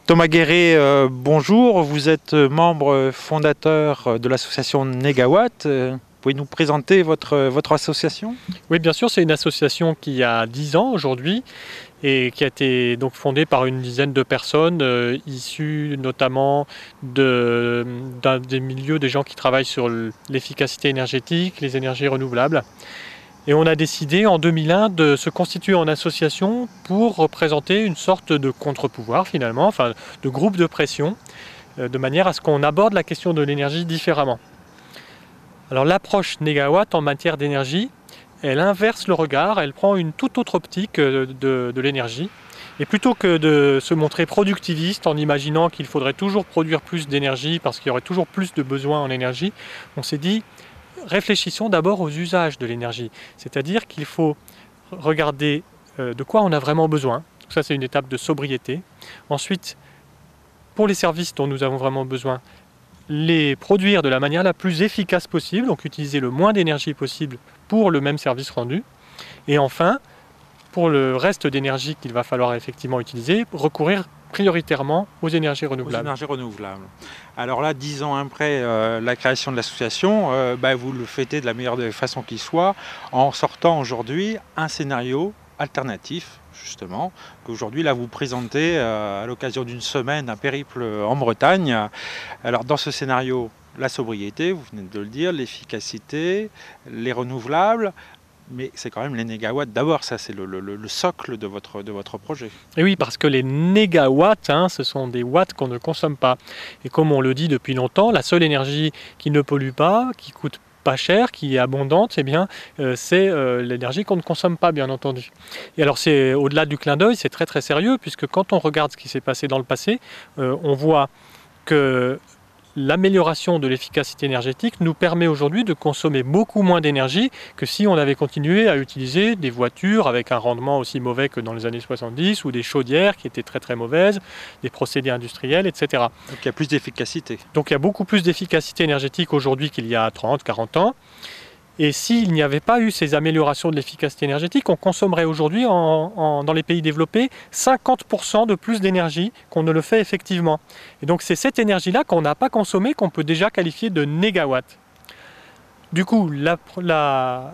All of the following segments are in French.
Thomas Guéret, bonjour. Vous êtes membre fondateur de l'association Négawatt. Pouvez nous présenter votre association? Oui, bien sûr, c'est une association qui a 10 ans aujourd'hui et qui a été donc fondée par une dizaine de personnes issues notamment des milieux des gens qui travaillent sur l'efficacité énergétique, les énergies renouvelables. Et on a décidé en 2001 de se constituer en association pour représenter une sorte de contre-pouvoir finalement, enfin de groupe de pression, de manière à ce qu'on aborde la question de l'énergie différemment. Alors l'approche Négawatt en matière d'énergie, elle inverse le regard, elle prend une toute autre optique de l'énergie. Et plutôt que de se montrer productiviste en imaginant qu'il faudrait toujours produire plus d'énergie parce qu'il y aurait toujours plus de besoins en énergie, on s'est dit réfléchissons d'abord aux usages de l'énergie. C'est-à-dire qu'il faut regarder de quoi on a vraiment besoin. Donc ça c'est une étape de sobriété. Ensuite, pour les services dont nous avons vraiment besoin, les produire de la manière la plus efficace possible, donc utiliser le moins d'énergie possible pour le même service rendu. Et enfin, pour le reste d'énergie qu'il va falloir effectivement utiliser, recourir prioritairement aux énergies renouvelables. Alors là, 10 ans après la création de l'association, vous le fêtez de la meilleure façon qui soit, en sortant aujourd'hui un scénario alternatif, justement, qu'aujourd'hui là vous présentez à l'occasion d'une semaine, un périple en Bretagne. Alors dans ce scénario, la sobriété, vous venez de le dire, l'efficacité, les renouvelables, mais c'est quand même les négawatts d'abord, ça c'est le socle de votre projet. Et oui, parce que les négawatts, ce sont des watts qu'on ne consomme pas. Et comme on le dit depuis longtemps, la seule énergie qui ne pollue pas, qui coûte pas cher, qui est abondante, c'est l'énergie qu'on ne consomme pas, bien entendu. Et alors c'est au-delà du clin d'œil, c'est très très sérieux, puisque quand on regarde ce qui s'est passé dans le passé, on voit que l'amélioration de l'efficacité énergétique nous permet aujourd'hui de consommer beaucoup moins d'énergie que si on avait continué à utiliser des voitures avec un rendement aussi mauvais que dans les années 70 ou des chaudières qui étaient très très mauvaises, des procédés industriels, etc. Donc il y a plus d'efficacité. Donc il y a beaucoup plus d'efficacité énergétique aujourd'hui qu'il y a 30, 40 ans. Et s'il n'y avait pas eu ces améliorations de l'efficacité énergétique, on consommerait aujourd'hui dans les pays développés 50% de plus d'énergie qu'on ne le fait effectivement. Et donc c'est cette énergie-là qu'on n'a pas consommée qu'on peut déjà qualifier de négawatt. Du coup, la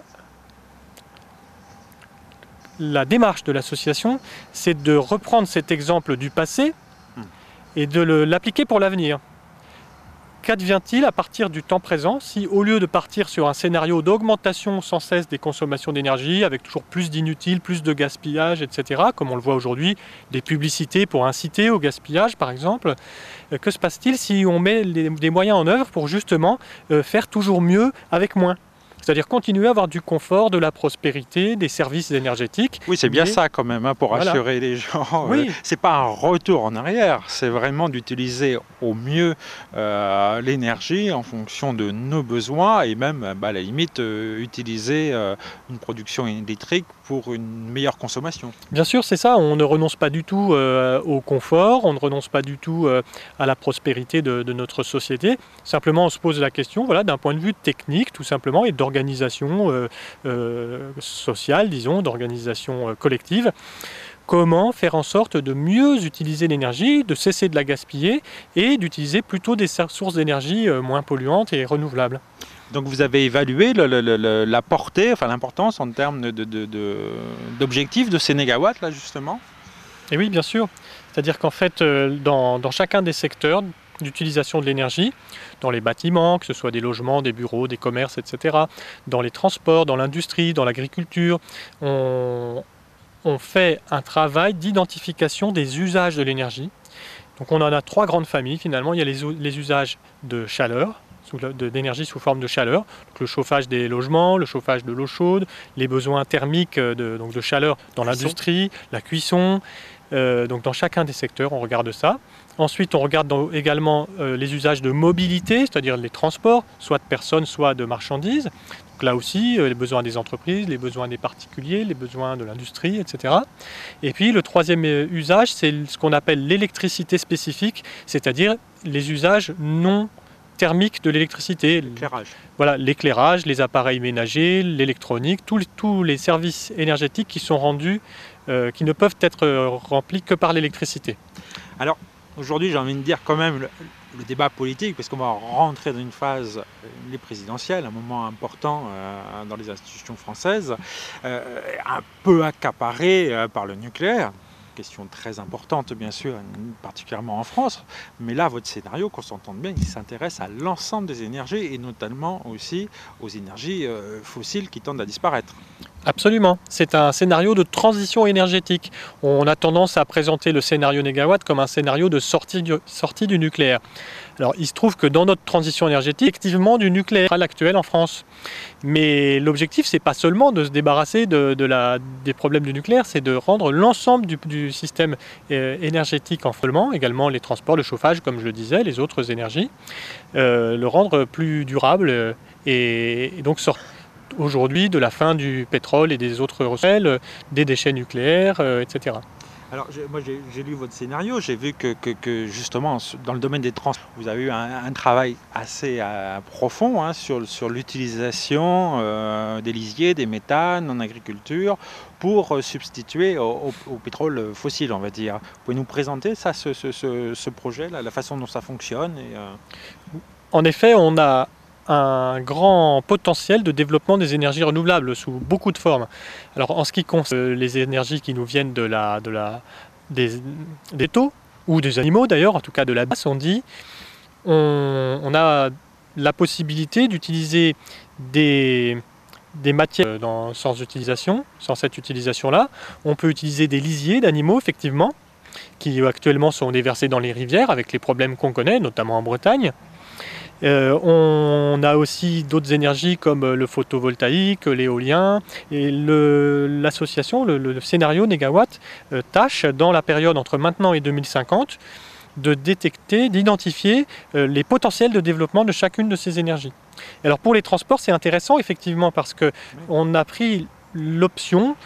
démarche de l'association, c'est de reprendre cet exemple du passé et de l'appliquer pour l'avenir. Qu'advient-il à partir du temps présent si, au lieu de partir sur un scénario d'augmentation sans cesse des consommations d'énergie, avec toujours plus d'inutiles, plus de gaspillage, etc., comme on le voit aujourd'hui, des publicités pour inciter au gaspillage, par exemple, que se passe-t-il si on met des moyens en œuvre pour justement faire toujours mieux avec moins ? C'est-à-dire continuer à avoir du confort, de la prospérité, des services énergétiques. Oui, c'est bien ça quand même, pour rassurer les gens. Oui. C'est pas un retour en arrière, c'est vraiment d'utiliser au mieux l'énergie en fonction de nos besoins et même, à la limite, utiliser une production électrique pour une meilleure consommation. Bien sûr, c'est ça. On ne renonce pas du tout au confort, on ne renonce pas du tout à la prospérité de notre société. Simplement, on se pose la question, d'un point de vue technique, tout simplement, et d'organisation sociale, disons, d'organisation collective. Comment faire en sorte de mieux utiliser l'énergie, de cesser de la gaspiller et d'utiliser plutôt des sources d'énergie moins polluantes et renouvelables. Donc vous avez évalué la portée, l'importance en termes d'objectifs de ces négawatts là justement? Et oui, bien sûr. C'est-à-dire qu'en fait, dans chacun des secteurs d'utilisation de l'énergie, dans les bâtiments, que ce soit des logements, des bureaux, des commerces, etc., dans les transports, dans l'industrie, dans l'agriculture, on fait un travail d'identification des usages de l'énergie. Donc on en a 3 grandes familles finalement. Il y a les usages de chaleur, d'énergie sous forme de chaleur, donc le chauffage des logements, le chauffage de l'eau chaude, les besoins thermiques de chaleur dans l'industrie, la cuisson. Donc dans chacun des secteurs, on regarde ça. Ensuite, on regarde également les usages de mobilité, c'est-à-dire les transports, soit de personnes, soit de marchandises. Donc là aussi, les besoins des entreprises, les besoins des particuliers, les besoins de l'industrie, etc. Et puis le troisième usage, c'est ce qu'on appelle l'électricité spécifique, c'est-à-dire les usages non thermiques de l'électricité. L'éclairage. Voilà, l'éclairage, les appareils ménagers, l'électronique, tous les services énergétiques qui sont rendus, qui ne peuvent être remplis que par l'électricité. Alors, Aujourd'hui, j'ai envie de dire quand même le débat politique, parce qu'on va rentrer dans une phase, les présidentielles, un moment important dans les institutions françaises, un peu accaparé par le nucléaire. Question très importante, bien sûr, particulièrement en France. Mais là, votre scénario, qu'on s'entende bien, il s'intéresse à l'ensemble des énergies et notamment aussi aux énergies fossiles qui tendent à disparaître. Absolument, c'est un scénario de transition énergétique. On a tendance à présenter le scénario négawatt comme un scénario de sortie du nucléaire. Alors il se trouve que dans notre transition énergétique, effectivement du nucléaire à l'actuel en France. Mais l'objectif, c'est pas seulement de se débarrasser des problèmes du nucléaire, c'est de rendre l'ensemble du système énergétique en fonctionnement, également les transports, le chauffage, comme je le disais, les autres énergies, le rendre plus durable et donc sortir aujourd'hui de la fin du pétrole et des autres ressources, des déchets nucléaires, etc. Alors moi j'ai lu votre scénario, j'ai vu que justement dans le domaine des transports, vous avez eu un travail assez profond sur l'utilisation des lisiers, des méthanes en agriculture pour substituer au pétrole fossile, on va dire. Vous pouvez nous présenter ça, ce projet, la façon dont ça fonctionne En effet, on a un grand potentiel de développement des énergies renouvelables sous beaucoup de formes. Alors en ce qui concerne les énergies qui nous viennent des taux ou des animaux d'ailleurs, en tout cas de la base, on dit, on a la possibilité d'utiliser des matières sans cette utilisation-là. On peut utiliser des lisiers d'animaux, effectivement, qui actuellement sont déversés dans les rivières avec les problèmes qu'on connaît, notamment en Bretagne. On a aussi d'autres énergies comme le photovoltaïque, l'éolien, et l'association, le scénario Négawatt tâche dans la période entre maintenant et 2050 de détecter, d'identifier les potentiels de développement de chacune de ces énergies. Alors pour les transports, c'est intéressant effectivement parce qu'on a pris l'option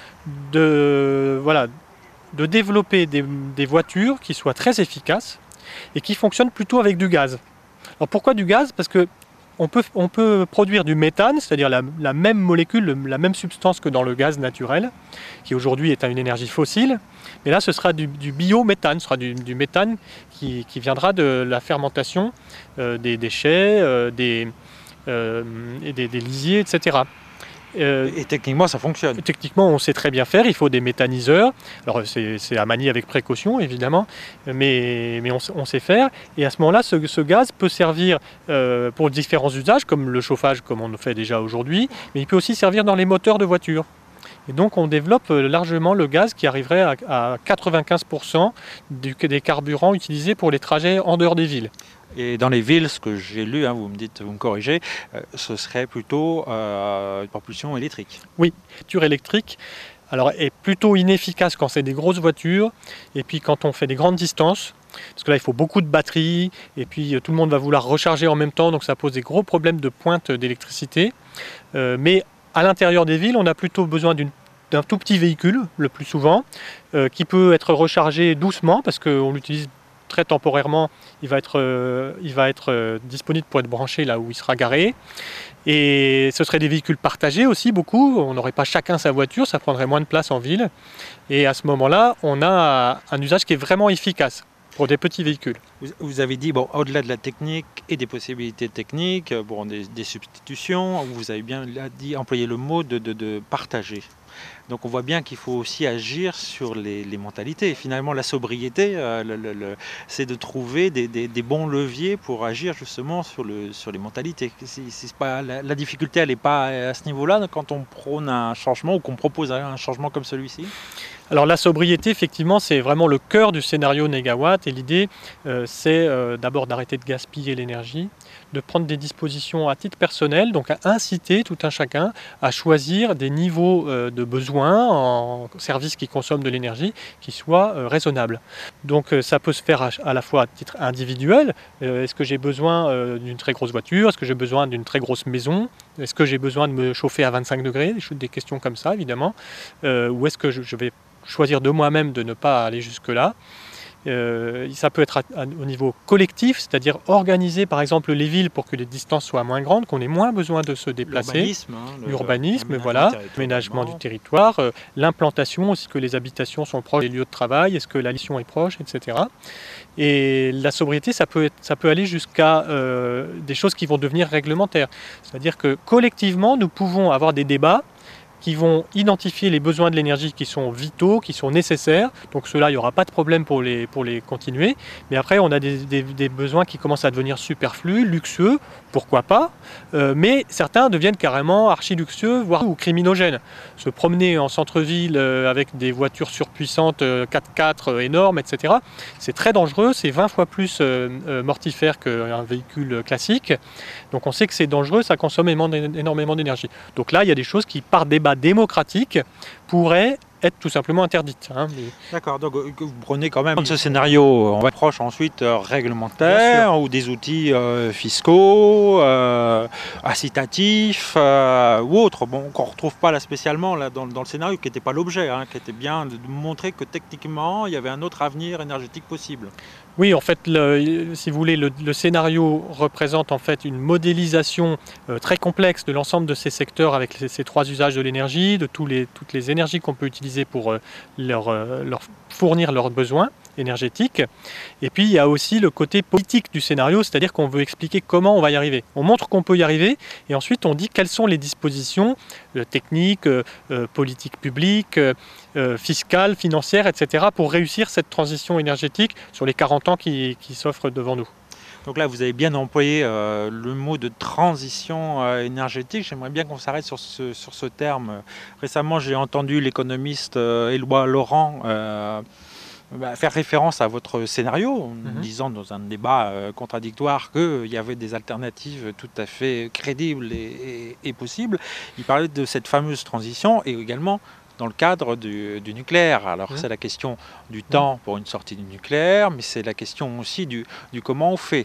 de développer des voitures qui soient très efficaces et qui fonctionnent plutôt avec du gaz. Alors pourquoi du gaz? Parce qu'on peut produire du méthane, c'est-à-dire la même molécule, la même substance que dans le gaz naturel, qui aujourd'hui est une énergie fossile. Mais là, ce sera du biométhane, ce sera du méthane qui viendra de la fermentation des déchets, des lisiers, etc. Et techniquement, ça fonctionne. Techniquement, on sait très bien faire. Il faut des méthaniseurs. Alors, c'est à manier avec précaution, évidemment, mais on sait faire. Et à ce moment-là, ce gaz peut servir pour différents usages, comme le chauffage, comme on le fait déjà aujourd'hui, mais il peut aussi servir dans les moteurs de voitures. Et donc, on développe largement le gaz qui arriverait à 95% des carburants utilisés pour les trajets en dehors des villes. Et dans les villes, ce que j'ai lu, vous me dites, vous me corrigez, ce serait plutôt une propulsion électrique. Oui, la voiture électrique est plutôt inefficace quand c'est des grosses voitures et puis quand on fait des grandes distances, parce que là il faut beaucoup de batteries et puis tout le monde va vouloir recharger en même temps, donc ça pose des gros problèmes de pointe d'électricité. Mais à l'intérieur des villes, on a plutôt besoin d'un tout petit véhicule, le plus souvent, qui peut être rechargé doucement parce qu'on l'utilise très temporairement, il va être disponible pour être branché là où il sera garé. Et ce seraient des véhicules partagés aussi beaucoup, on n'aurait pas chacun sa voiture, ça prendrait moins de place en ville. Et à ce moment-là, on a un usage qui est vraiment efficace pour des petits véhicules. Vous avez dit, au-delà de la technique et des possibilités techniques, des substitutions, vous avez bien dit, employé le mot de partager. Donc on voit bien qu'il faut aussi agir sur les mentalités. Finalement, la sobriété, c'est de trouver des bons leviers pour agir justement sur les mentalités. La difficulté, elle n'est pas à ce niveau-là quand on prône un changement ou qu'on propose un changement comme celui-ci. Alors la sobriété, effectivement, c'est vraiment le cœur du scénario Négawatt. Et l'idée, c'est d'abord d'arrêter de gaspiller l'énergie, de prendre des dispositions à titre personnel, donc à inciter tout un chacun à choisir des niveaux de besoins en services qui consomment de l'énergie qui soient raisonnables. Donc ça peut se faire à la fois à titre individuel. Est-ce que j'ai besoin d'une très grosse voiture? Est-ce que j'ai besoin d'une très grosse maison? Est-ce que j'ai besoin de me chauffer à 25 degrés? Des questions comme ça, évidemment. Ou est-ce que je vais choisir de moi-même de ne pas aller jusque-là? Ça peut être au niveau collectif, c'est-à-dire organiser par exemple les villes pour que les distances soient moins grandes, qu'on ait moins besoin de se déplacer. L'urbanisme, voilà, l'aménagement du territoire, l'implantation, est-ce que les habitations sont proches des lieux de travail, est-ce que la mission est proche, etc. Et la sobriété, ça peut aller jusqu'à des choses qui vont devenir réglementaires. C'est-à-dire que collectivement, nous pouvons avoir des débats qui vont identifier les besoins de l'énergie qui sont vitaux, qui sont nécessaires. Donc ceux-là, il n'y aura pas de problème pour les continuer. Mais après, on a des besoins qui commencent à devenir superflus, luxueux, pourquoi pas. Mais certains deviennent carrément archi-luxueux, voire ou criminogènes. Se promener en centre-ville avec des voitures surpuissantes 4x4 énormes, etc. C'est très dangereux, c'est 20 fois plus mortifère qu'un véhicule classique. Donc on sait que c'est dangereux, ça consomme énormément d'énergie. Donc là, il y a des choses qui, par débat démocratique, pourraient être tout simplement interdites. D'accord, donc vous prenez quand même ce scénario, on va approche ensuite réglementaire ou des outils fiscaux, incitatifs ou autres, qu'on ne retrouve pas là spécialement là, dans le scénario, qui n'était pas l'objet, qui était bien de montrer que techniquement il y avait un autre avenir énergétique possible. Oui, en fait, si vous voulez, le scénario représente en fait une modélisation très complexe de l'ensemble de ces secteurs avec ces trois usages de l'énergie, de toutes les énergies qu'on peut utiliser pour leur fournir leurs besoins énergétiques. Et puis, il y a aussi le côté politique du scénario, c'est-à-dire qu'on veut expliquer comment on va y arriver. On montre qu'on peut y arriver et ensuite on dit quelles sont les dispositions techniques, politiques publiques, fiscales, financières, etc. pour réussir cette transition énergétique sur les 40 ans qui s'offrent devant nous. Donc là, vous avez bien employé le mot de transition énergétique. J'aimerais bien qu'on s'arrête sur ce terme. Récemment, j'ai entendu l'économiste Éloi Laurent faire référence à votre scénario, en disant dans un débat contradictoire qu'il y avait des alternatives tout à fait crédibles et possibles. Il parlait de cette fameuse transition et également dans le cadre du nucléaire. Alors c'est la question du temps pour une sortie du nucléaire, mais c'est la question aussi du comment on fait.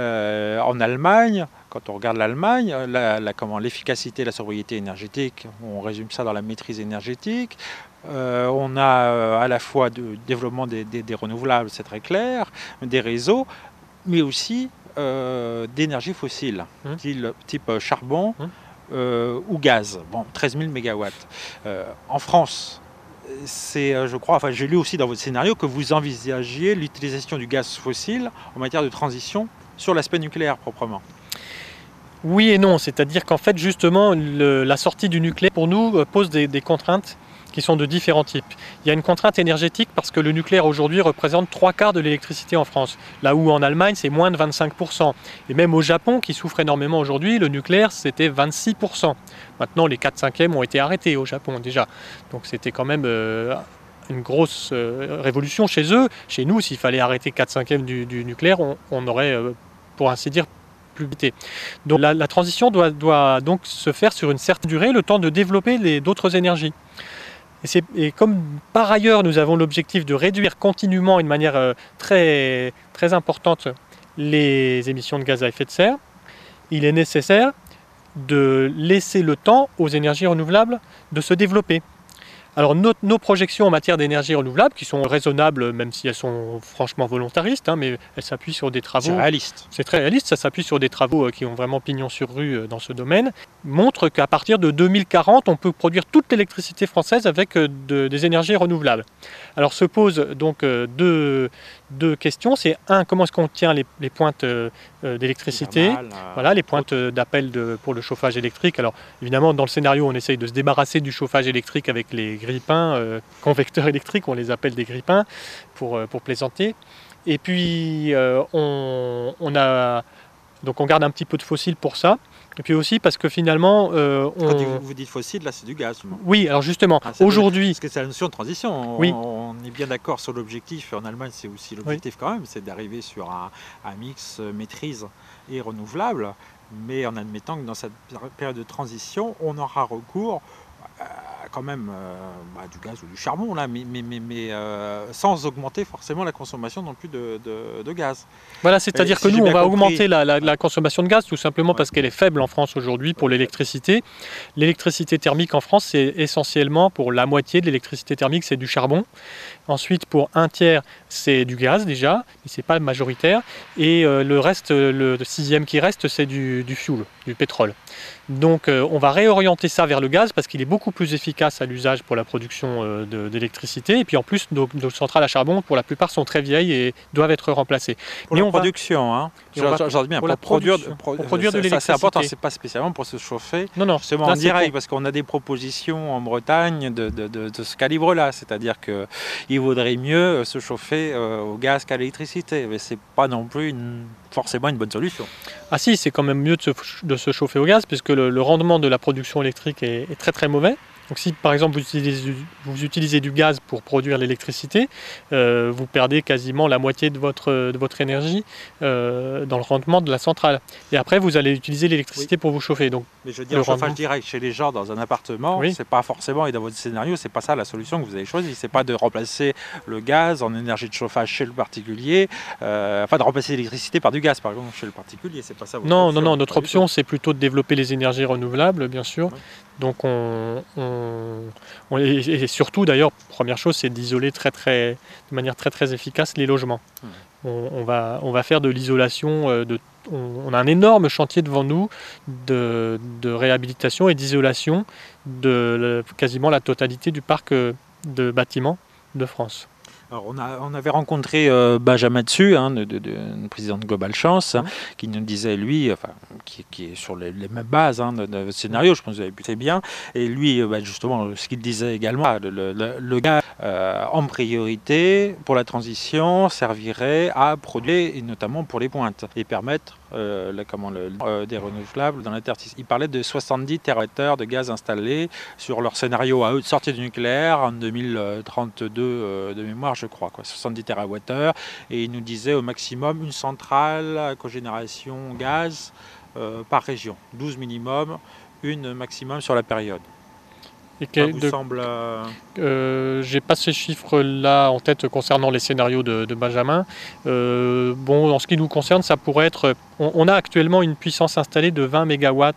En Allemagne, quand on regarde l'Allemagne, l'efficacité et la sobriété énergétique, on résume ça dans la maîtrise énergétique. On a à la fois le développement des renouvelables, c'est très clair, des réseaux, mais aussi d'énergie fossile, type charbon, ou gaz, 13 000 MW. En France, je crois, j'ai lu aussi dans votre scénario que vous envisagiez l'utilisation du gaz fossile en matière de transition sur l'aspect nucléaire proprement. Oui et non, c'est-à-dire qu'en fait justement la sortie du nucléaire pour nous pose des contraintes qui sont de différents types. Il y a une contrainte énergétique parce que le nucléaire aujourd'hui représente 3/4 de l'électricité en France, là où en Allemagne c'est moins de 25%. Et même au Japon, qui souffre énormément aujourd'hui, le nucléaire c'était 26%. Maintenant les 4/5 ont été arrêtés au Japon déjà. Donc c'était quand même une grosse révolution chez eux. Chez nous, s'il fallait arrêter 4/5 du nucléaire, on aurait, pour ainsi dire, plus vite. Donc la transition doit donc se faire sur une certaine durée, le temps de développer d'autres énergies. Et comme par ailleurs nous avons l'objectif de réduire continuellement et de manière très, très importante les émissions de gaz à effet de serre, il est nécessaire de laisser le temps aux énergies renouvelables de se développer. Alors nos projections en matière d'énergie renouvelable, qui sont raisonnables, même si elles sont franchement volontaristes, mais elles s'appuient sur des travaux... C'est réaliste. C'est très réaliste, ça s'appuie sur des travaux qui ont vraiment pignon sur rue dans ce domaine, montrent qu'à partir de 2040, on peut produire toute l'électricité française avec des énergies renouvelables. Alors se posent donc deux questions. C'est comment est-ce qu'on tient les pointes d'électricité, voilà, les pointes d'appel pour le chauffage électrique. Alors évidemment, dans le scénario, on essaye de se débarrasser du chauffage électrique avec les grippins, convecteurs électriques, on les appelle des grippins pour plaisanter. Et puis on garde un petit peu de fossiles pour ça. Et puis aussi parce que finalement... Quand vous dites fossile, là c'est du gaz. Oui, alors justement, aujourd'hui... Parce que c'est la notion de transition. Oui. On est bien d'accord sur l'objectif. En Allemagne, c'est aussi l'objectif quand même, c'est d'arriver sur un mix maîtrise et renouvelable. Mais en admettant que dans cette période de transition, on aura recours quand même du gaz ou du charbon, là, mais sans augmenter forcément la consommation non plus de gaz. Voilà, c'est-à-dire que nous, on va augmenter la consommation de gaz tout simplement parce qu'elle est faible en France aujourd'hui pour l'électricité. L'électricité thermique en France, c'est essentiellement pour la moitié de l'électricité thermique, c'est du charbon. Ensuite, pour un tiers, c'est du gaz déjà, mais ce n'est pas majoritaire. Et le reste, le sixième qui reste, c'est du fuel, du pétrole. Donc on va réorienter ça vers le gaz parce qu'il est beaucoup plus efficace à l'usage pour la production d'électricité. Et puis en plus, nos centrales à charbon, pour la plupart, sont très vieilles et doivent être remplacées. Pour la production, hein. J'en dis bien, pour produire de l'électricité. C'est important, c'est pas spécialement pour se chauffer. Non, justement en direct, parce qu'on a des propositions en Bretagne de ce calibre-là. C'est-à-dire qu'il vaudrait mieux se chauffer au gaz qu'à l'électricité. Mais c'est pas non plus forcément une bonne solution. Ah si, c'est quand même mieux de se chauffer au gaz, puisque le rendement de la production électrique est très très mauvais. Donc si par exemple vous utilisez du gaz pour produire l'électricité, vous perdez quasiment la moitié de votre énergie dans le rendement de la centrale. Et après vous allez utiliser l'électricité pour vous chauffer. Donc, mais je veux dire, le chauffage direct chez les gens dans un appartement, c'est pas forcément, et dans votre scénario, c'est pas ça la solution que vous avez choisie. C'est pas de remplacer le gaz en énergie de chauffage chez le particulier, enfin de remplacer l'électricité par du gaz par exemple chez le particulier, c'est pas ça votre option. Non, notre option c'est plutôt de développer les énergies renouvelables, bien sûr. Ouais. Donc et surtout d'ailleurs, première chose, c'est d'isoler de manière très efficace les logements. On va faire de l'isolation, on a un énorme chantier devant nous de réhabilitation et d'isolation de quasiment la totalité du parc de bâtiments de France. Alors on avait rencontré Benjamin Dessus, le président de Global Chance, qui nous disait, lui, qui est sur les mêmes bases de votre scénario, je pense que vous avez pu très bien, et lui, justement, ce qu'il disait également, le gaz en priorité pour la transition servirait à produire, et notamment pour les pointes, et permettre des renouvelables dans l'interstice. Il parlait de 70 TWh de gaz installés sur leur scénario à eux de sortie du nucléaire en 2032 de mémoire, je crois, 70 TWh, et il nous disait au maximum une centrale à cogénération gaz par région, 12 minimum, une maximum sur la période. Ça vous semble... J'ai pas ces chiffres-là en tête concernant les scénarios de Benjamin. En ce qui nous concerne, ça pourrait être... On a actuellement une puissance installée de 20 MW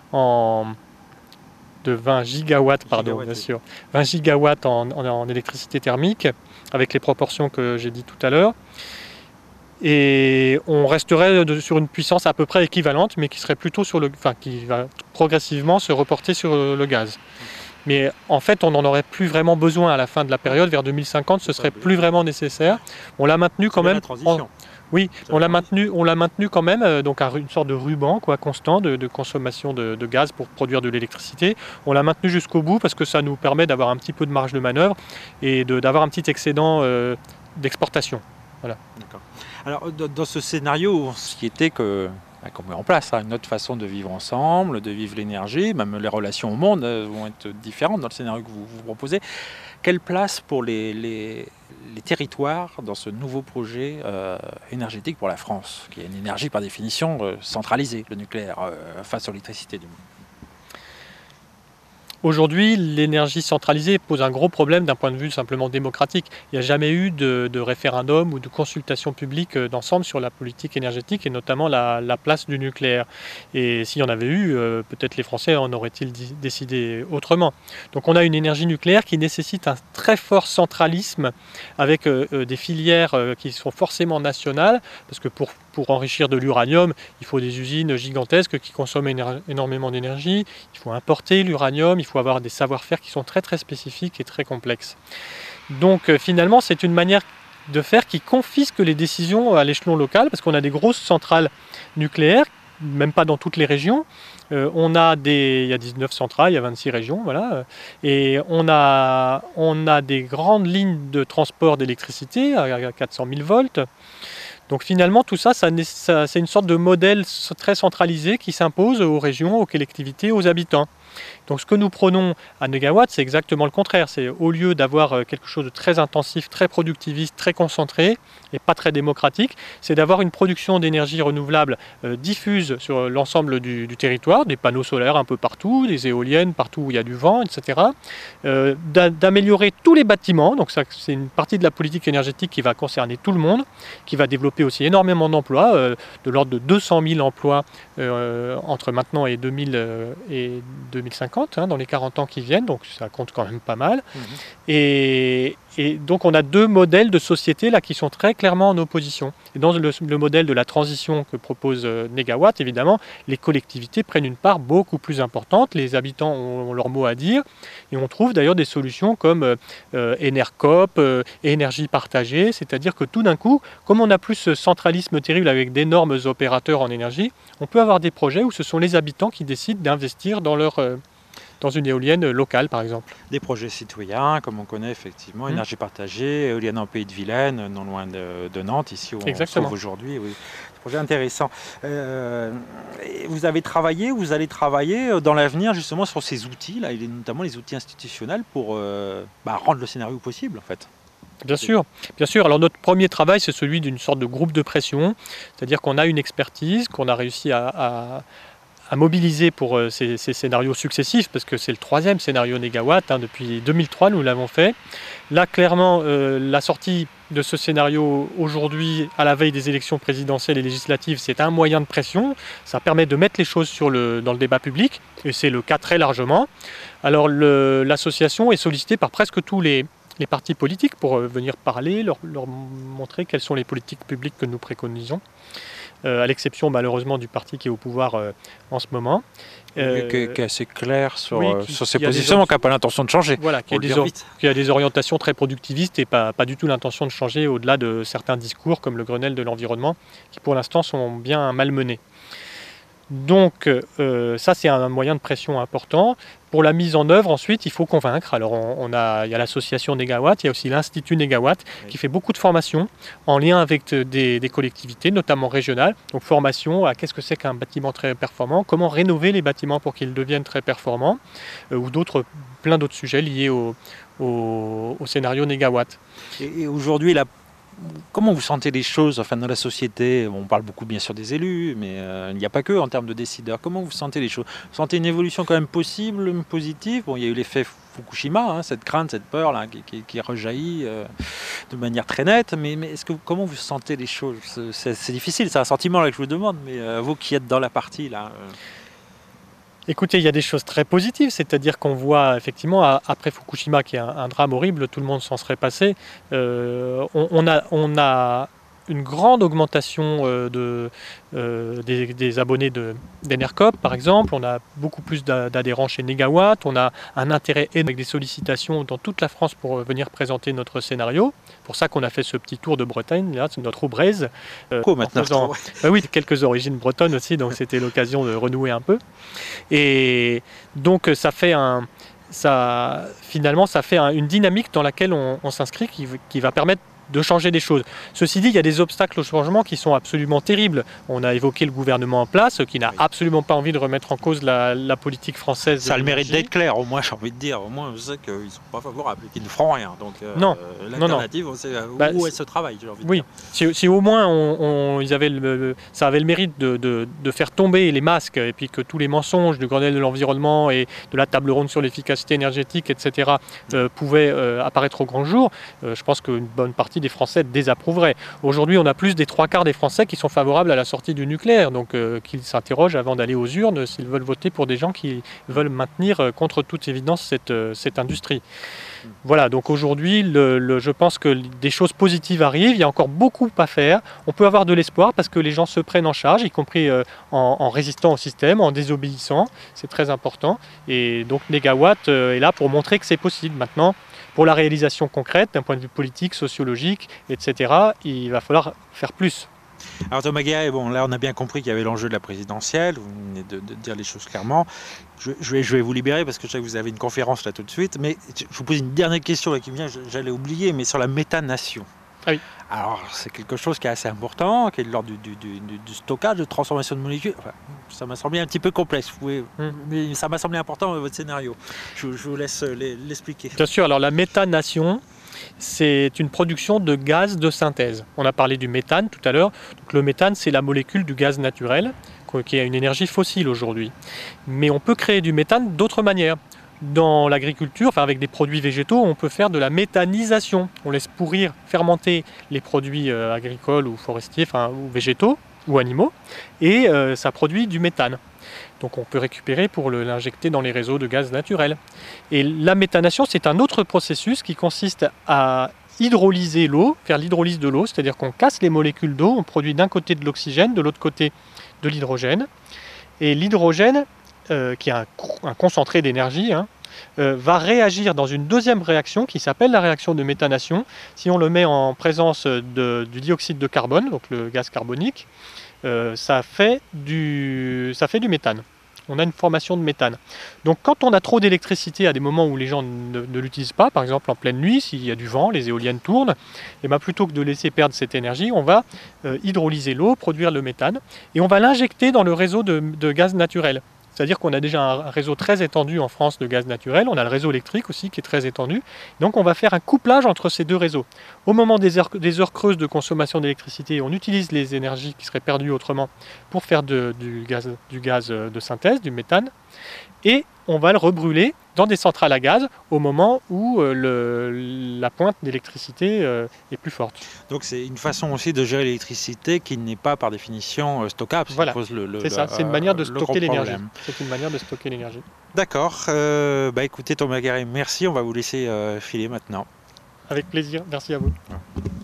de 20 gigawatts, bien sûr. 20 gigawatts en électricité thermique, avec les proportions que j'ai dit tout à l'heure. Et on resterait sur une puissance à peu près équivalente, mais qui serait plutôt qui va progressivement se reporter sur le gaz. Mais en fait, on n'en aurait plus vraiment besoin à la fin de la période, vers 2050, ce serait plus vraiment nécessaire. On l'a maintenu quand même. Oui, on l'a maintenu quand même, donc une sorte de ruban constant de consommation de gaz pour produire de l'électricité. On l'a maintenu jusqu'au bout parce que ça nous permet d'avoir un petit peu de marge de manœuvre et d'avoir un petit excédent d'exportation. Voilà. D'accord. Alors, dans ce scénario, ce qui était qu'on met en place une autre façon de vivre ensemble, de vivre l'énergie, même les relations au monde vont être différentes dans le scénario que vous proposez. Quelle place pour les territoires dans ce nouveau projet énergétique pour la France, qui est une énergie par définition centralisée, le nucléaire, face à l'électricité du monde? Aujourd'hui, l'énergie centralisée pose un gros problème d'un point de vue simplement démocratique. Il n'y a jamais eu de référendum ou de consultation publique d'ensemble sur la politique énergétique et notamment la place du nucléaire. Et s'il y en avait eu, peut-être les Français en auraient-ils décidé autrement. Donc on a une énergie nucléaire qui nécessite un très fort centralisme avec des filières qui sont forcément nationales, parce que pour enrichir de l'uranium, il faut des usines gigantesques qui consomment énormément d'énergie, il faut importer l'uranium, il faut avoir des savoir-faire qui sont très spécifiques et très complexes. Donc finalement, c'est une manière de faire qui confisque les décisions à l'échelon local, parce qu'on a des grosses centrales nucléaires, même pas dans toutes les régions. Il y a 19 centrales, il y a 26 régions, voilà. Et on a des grandes lignes de transport d'électricité à 400 000 volts. Donc finalement, tout ça, c'est une sorte de modèle très centralisé qui s'impose aux régions, aux collectivités, aux habitants. Donc ce que nous prenons à Negawatt, c'est exactement le contraire. C'est au lieu d'avoir quelque chose de très intensif, très productiviste, très concentré et pas très démocratique, c'est d'avoir une production d'énergie renouvelable diffuse sur l'ensemble du territoire, des panneaux solaires un peu partout, des éoliennes partout où il y a du vent, etc. D'améliorer tous les bâtiments, donc ça c'est une partie de la politique énergétique qui va concerner tout le monde, qui va développer aussi énormément d'emplois, de l'ordre de 200 000 emplois entre maintenant et 2050, dans les 40 ans qui viennent, donc ça compte quand même pas mal. Et Et donc on a deux modèles de société là qui sont très clairement en opposition. Et dans le modèle de la transition que propose Négawatt, évidemment, les collectivités prennent une part beaucoup plus importante, les habitants ont leur mot à dire, et on trouve d'ailleurs des solutions comme Enercop, énergie partagée, c'est-à-dire que tout d'un coup, comme on a plus ce centralisme terrible avec d'énormes opérateurs en énergie, on peut avoir des projets où ce sont les habitants qui décident d'investir dans une éolienne locale, par exemple. Des projets citoyens, comme on connaît effectivement, énergie partagée, éolienne en Pays de Vilaine, non loin de Nantes, ici où on se trouve aujourd'hui. Oui. Projet intéressant. Vous avez travaillé, vous allez travailler dans l'avenir justement sur ces outils-là, et notamment les outils institutionnels pour rendre le scénario possible en fait. Bien sûr, bien sûr. Alors notre premier travail, c'est celui d'une sorte de groupe de pression, c'est-à-dire qu'on a une expertise qu'on a réussi à mobiliser pour ces scénarios successifs, parce que c'est le troisième scénario Négawatt, depuis 2003 nous l'avons fait. Là clairement la sortie de ce scénario aujourd'hui à la veille des élections présidentielles et législatives, c'est un moyen de pression, ça permet de mettre les choses dans le débat public, et c'est le cas très largement. Alors l'association est sollicitée par presque tous les partis politiques pour venir parler, leur montrer quelles sont les politiques publiques que nous préconisons. À l'exception malheureusement du parti qui est au pouvoir en ce moment. Qui est assez clair sur ses positions, qui n'a pas l'intention de changer. Voilà, qui a des orientations très productivistes et pas du tout l'intention de changer au-delà de certains discours comme le Grenelle de l'environnement, qui pour l'instant sont bien malmenés. Donc ça c'est un moyen de pression important. Pour la mise en œuvre ensuite il faut convaincre. Alors il y a l'association Négawatt, il y a aussi l'Institut Négawatt qui fait beaucoup de formations en lien avec des collectivités, notamment régionales. Donc formation à qu'est-ce que c'est qu'un bâtiment très performant, comment rénover les bâtiments pour qu'ils deviennent très performants, ou plein d'autres sujets liés au scénario Négawatt. Et aujourd'hui comment vous sentez les choses dans la société? On parle beaucoup bien sûr des élus, mais il n'y a pas que en termes de décideurs. Comment vous sentez les choses? Vous sentez une évolution quand même possible, positive? Bon, il y a eu l'effet Fukushima, cette crainte, cette peur là, qui rejaillit de manière très nette, mais comment vous sentez les choses? C'est difficile, c'est un sentiment là que je vous demande, mais vous qui êtes dans la partie là... Écoutez, il y a des choses très positives, c'est-à-dire qu'on voit effectivement, après Fukushima, qui est un drame horrible, tout le monde s'en serait passé, on a une grande augmentation des abonnés d'Enercop, par exemple. On a beaucoup plus d'adhérents chez Négawatt, on a un intérêt énorme avec des sollicitations dans toute la France pour venir présenter notre scénario. C'est pour ça qu'on a fait ce petit tour de Bretagne, là, notre Aubraise. Oui, quelques origines bretonnes aussi, donc c'était l'occasion de renouer un peu. Et donc finalement, ça fait une dynamique dans laquelle on s'inscrit qui va permettre de changer des choses. Ceci dit, il y a des obstacles au changement qui sont absolument terribles. On a évoqué le gouvernement en place, qui n'a absolument pas envie de remettre en cause la politique française. Ça a le mérite d'être clair, au moins j'ai envie de dire. Au moins je sais qu'ils ne sont pas favorables et qu'ils ne feront rien. Donc l'alternative, c'est où est ce travail, j'ai envie de dire. Si au moins ça avait le mérite de faire tomber les masques et puis que tous les mensonges du Grenelle de l'environnement et de la table ronde sur l'efficacité énergétique, etc., pouvaient apparaître au grand jour, je pense qu'une bonne partie des Français désapprouveraient. Aujourd'hui, on a plus des 3/4 des Français qui sont favorables à la sortie du nucléaire, donc qu'ils s'interrogent avant d'aller aux urnes s'ils veulent voter pour des gens qui veulent maintenir contre toute évidence cette industrie. Voilà, donc aujourd'hui, je pense que des choses positives arrivent, il y a encore beaucoup à faire. On peut avoir de l'espoir parce que les gens se prennent en charge, y compris en résistant au système, en désobéissant, c'est très important. Et donc Négawatt est là pour montrer que c'est possible. Maintenant, pour la réalisation concrète, d'un point de vue politique, sociologique, etc., il va falloir faire plus. Alors Thomas Guéret, bon, là on a bien compris qu'il y avait l'enjeu de la présidentielle, vous venez de dire les choses clairement. Je vais vous libérer parce que je sais que vous avez une conférence là tout de suite, mais je vous pose une dernière question là, qui me vient, j'allais oublier, mais sur la méthanation. Ah oui. Alors c'est quelque chose qui est assez important, qui est de l'ordre du stockage, de transformation de molécules. Enfin, ça m'a semblé un petit peu complexe, mais ça m'a semblé important dans votre scénario. Je vous laisse l'expliquer. Bien sûr, alors la méthanation, c'est une production de gaz de synthèse. On a parlé du méthane tout à l'heure. Donc le méthane, c'est la molécule du gaz naturel qui a une énergie fossile aujourd'hui. Mais on peut créer du méthane d'autres manières. Dans l'agriculture, avec des produits végétaux, on peut faire de la méthanisation. On laisse pourrir, fermenter les produits agricoles ou forestiers, ou végétaux. ou animaux, et ça produit du méthane. Donc on peut récupérer pour l'injecter dans les réseaux de gaz naturels. Et la méthanation, c'est un autre processus qui consiste à hydrolyser l'eau, faire l'hydrolyse de l'eau, c'est-à-dire qu'on casse les molécules d'eau, on produit d'un côté de l'oxygène, de l'autre côté de l'hydrogène. Et l'hydrogène, qui est un concentré d'énergie, va réagir dans une deuxième réaction qui s'appelle la réaction de méthanation. Si on le met en présence du dioxyde de carbone, donc le gaz carbonique, ça fait du méthane. On a une formation de méthane. Donc quand on a trop d'électricité à des moments où les gens ne l'utilisent pas, par exemple en pleine nuit, s'il y a du vent, les éoliennes tournent, et bien plutôt que de laisser perdre cette énergie, on va hydrolyser l'eau, produire le méthane, et on va l'injecter dans le réseau de gaz naturel. C'est-à-dire qu'on a déjà un réseau très étendu en France de gaz naturel, on a le réseau électrique aussi qui est très étendu, donc on va faire un couplage entre ces deux réseaux. Au moment des heures creuses de consommation d'électricité, on utilise les énergies qui seraient perdues autrement pour faire du gaz de synthèse, du méthane, et on va le rebrûler dans des centrales à gaz au moment où la pointe d'électricité est plus forte. Donc c'est une façon aussi de gérer l'électricité qui n'est pas par définition stockable. Voilà, c'est ça, c'est une manière de stocker l'énergie. C'est une manière de stocker l'énergie. D'accord, écoutez Thomas Guéret, merci, on va vous laisser filer maintenant. Avec plaisir, merci à vous.